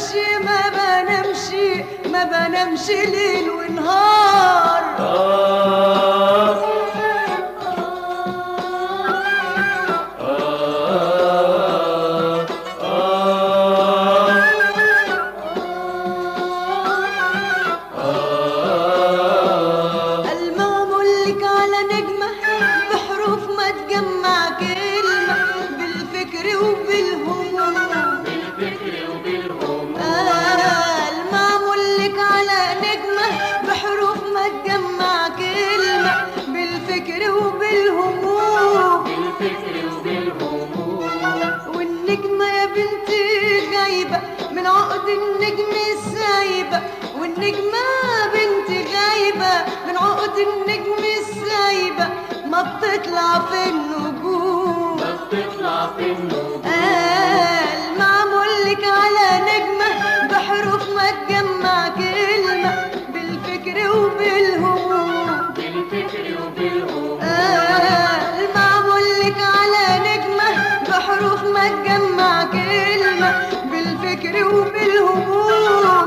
بنامش ليل ونهار. المعمولك على نجمة بحروف ما تجمع كلمة بالفكر وبالهموم. المعمولك على نجمة بحروف ما تجمع كلمة بالفكر وبالهموم. والنجمة يا بنتي غايبة من عقد النجم السايبة. والنجمة بنتي غايبة من عقد النجم السايبة. ما بتطلع في النجوم. المعمولك على نجمة بحروف ما تجمع كلمة بالفكر وبالهموم. المعمولك على نجمة بحروف ما تجمع كلمة بالفكر وبالهموم.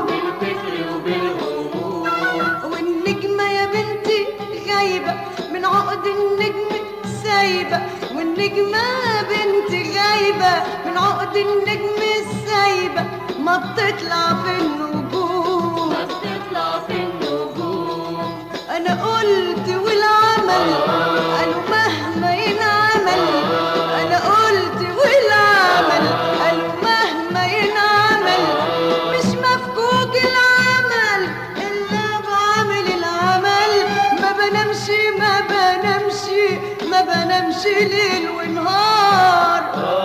والنجمة يا بنتي غايبة من عقد النجم سايبة. والنجمة بنتي غايبة من عقد النجم السايبة. ما بتطلع في النجوم. أنا قلت والعمل قالوا مهما ينعمل. أنا قلت والعمل قالوا مهما ينعمل. مش مفكوك العمل إلا بعمل العمل. ما بنامش ليل ونهار.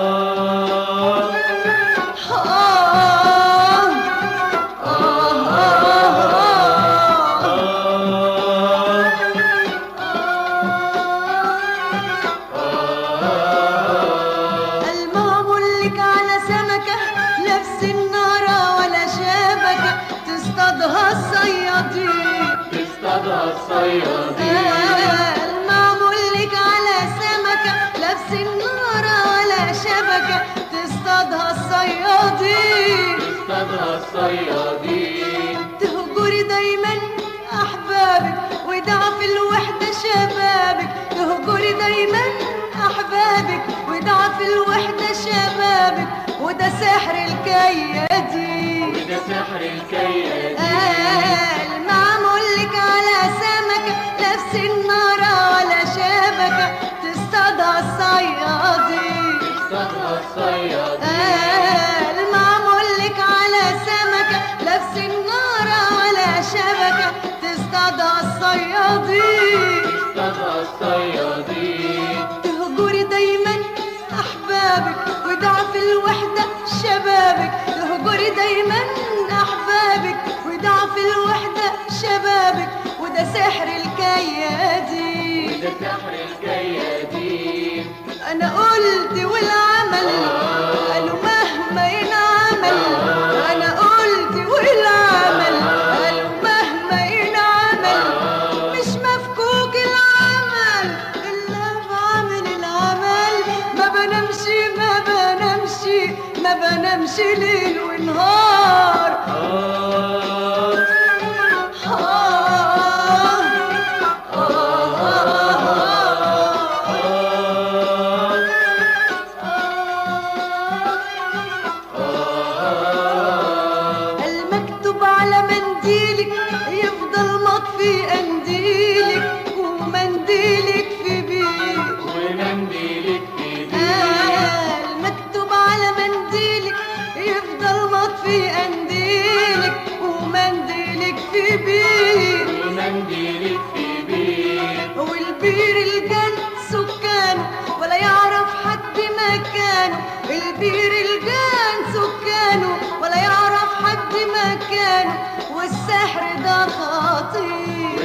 المعمولك على سمكة نفس النارة ولا شبكة تصطادها الصيادين. المعمولك على سمكة نفس النارة ولا شبكة تصطادها الصيادين. تهجري دايما أحبابك وضعف الوحدة شبابك. تهجري دايما أحبابك وضعف الوحدة شبابك. وده سحر الكيادين. المعمولك على سمكة نفس النارة ولا شبكة تصطادها الصيادين. المعمولك على سمكة نفس النارة ولا شبكة تصطادها الصيادين. تهجري دايما أحبابك وضعف الوحدة شبابك. تهجري دايما أحبابك وضعف الوحدة شبابك. وده سحر الكيادين. أنا قلت والعمل قالوا مهما ينعمل. أنا قلت والعمل قالوا مهما ينعمل. مش مفكوك العمل إلا بعمل العمل. ما بنامش ليل ونهار. المكتوب على منديلك يفضل مطفي قنديلك. ومنديلك في بيك. المكتوب على منديلك يفضل مطفي قنديلك. ومنديلك في بيك. والبير الجن سكانه ولا يعرف حد مكانه. البير الجن سكانه ولا يعرف حد مكانه. والسحر ده خطير.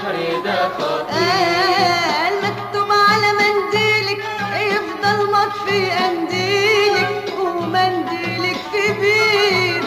المكتوب على منديلك يفضل مطفي قنديلك. ومنديلك في بير.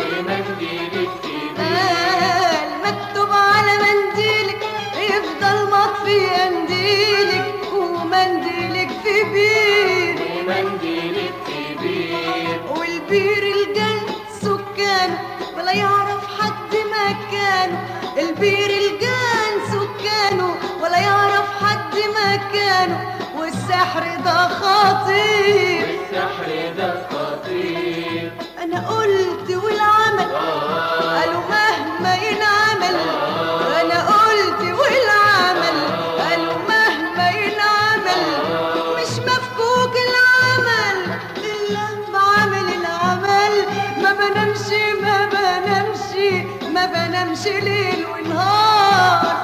المكتوب على منديلك يفضل مطفي قنديلك. ومنديلك في بير. والبير الجن سكانه عمل ولا يعرف حد مكانه، البير الجان سكانه ولا يعرف حد مكانه، والسحر ده خطير، والسحر ده خطير. انا قلت والعمل قالوا مهما ينعمل، انا قلت والعمل قالوا مهما ينعمل، مش مفكوك العمل الا بعمل العمل، ما بنامش ما بنامش ما بنامش ليل ونهار.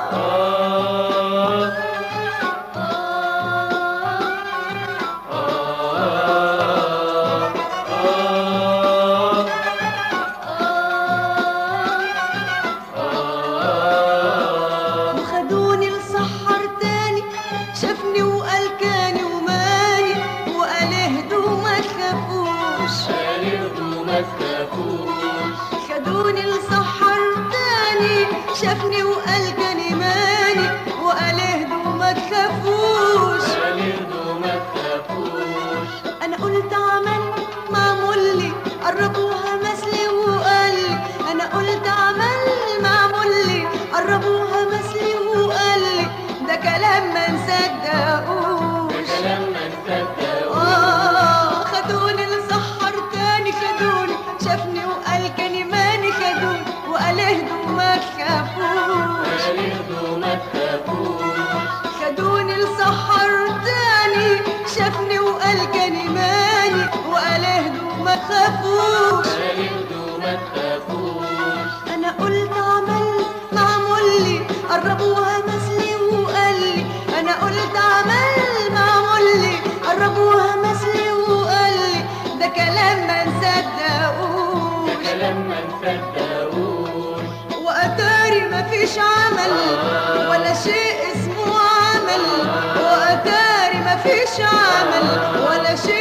وخدوني لسحر تاني شافني وقال كاني وماني، وقال اهدوا ما تخافوش، قال اهدوا ما تخافوش. خدوني لسحر تاني شافني وقال كاني ماني، وقال اهدوا ما تخافوش، قال اهدوا ما تخافوش. انا قلت عمل معمول لي قربوها مثلي وقال لي، انا قلت عمل معمول لي قربوها مثلي وقال لي، ده كلام ما نصدقوش، كلام ما نصدقوش. خدوني لسحر تاني خدوني شافني وقال كاني ماني، خدوني وقال اهدوا ما تخافوش، قال اهدوا ما تخافوش. خدوني لسحر تاني شافني وقال كاني ماني، وقال اهدوا ما تخافوش، قال اهدوا ما تخافوش. انا قلت عمل معمول لي قربوها مثلي وقال لي، انا قلت عمل معمول لي قربوها مثلي وقال لي، ده كلام ما نصدقوش، كلام ما نصدقوش. واتاري مفيش عمل ولا شيء اسمه عمل، واتاري مفيش عمل ولا شيء